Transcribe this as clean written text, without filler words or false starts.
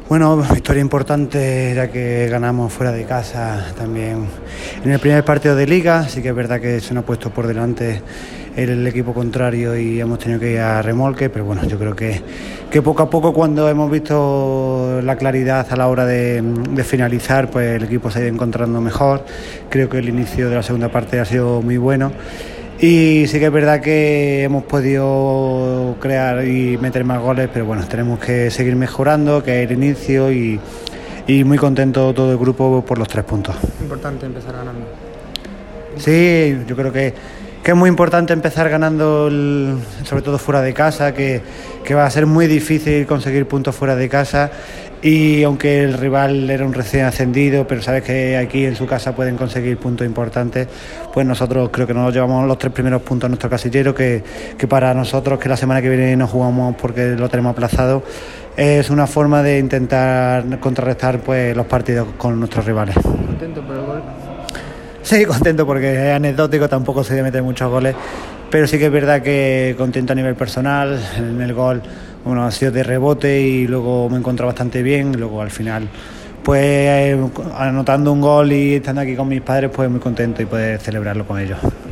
Bueno, victoria importante ya que ganamos fuera de casa también en el primer partido de Liga. Sí que es verdad que se nos ha puesto por delante el equipo contrario y hemos tenido que ir a remolque, pero bueno, yo creo que poco a poco, cuando hemos visto la claridad a la hora de finalizar, pues el equipo se ha ido encontrando mejor. Creo que el inicio de la segunda parte ha sido muy bueno. Y sí que es verdad que hemos podido crear y meter más goles, pero bueno, tenemos que seguir mejorando, que es el inicio, y muy contento todo el grupo por los 3 puntos. Importante empezar ganando. Sí, yo creo que es muy importante empezar ganando, sobre todo fuera de casa, que va a ser muy difícil conseguir puntos fuera de casa. Y aunque el rival era un recién ascendido, pero sabes que aquí en su casa pueden conseguir puntos importantes, pues nosotros creo que nos llevamos los 3 primeros puntos a nuestro casillero, que para nosotros, que la semana que viene no jugamos porque lo tenemos aplazado, es una forma de intentar contrarrestar pues los partidos con nuestros rivales. ¿Contento por el gol? Sí, contento porque es anecdótico, tampoco se debe meter muchos goles, pero sí que es verdad que contento a nivel personal. En el gol, bueno, ha sido de rebote y luego me he encontrado bastante bien. Luego al final, pues anotando un gol y estando aquí con mis padres, pues muy contento y poder celebrarlo con ellos.